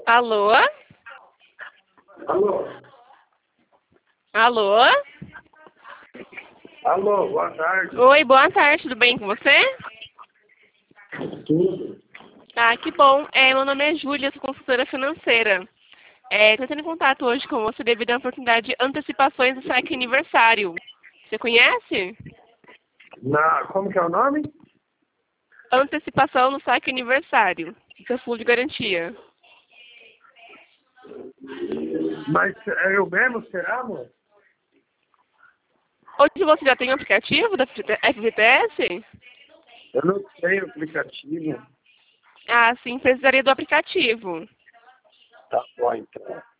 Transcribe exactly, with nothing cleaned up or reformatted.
Alô? Alô? Alô? Alô, boa tarde. Oi, boa tarde, tudo bem com você? Tudo. Ah, que bom. É, meu nome é Júlia, sou consultora financeira. É, estou entrando em contato hoje com você devido à oportunidade de antecipações do saque aniversário. Você conhece? Na, como que é o nome? Antecipação no saque aniversário. Isso é fundo de garantia. Mas é eu mesmo, será, amor? Hoje você já tem o aplicativo da F G T S? Eu não sei o aplicativo. Ah, sim, precisaria do aplicativo. Tá bom, então.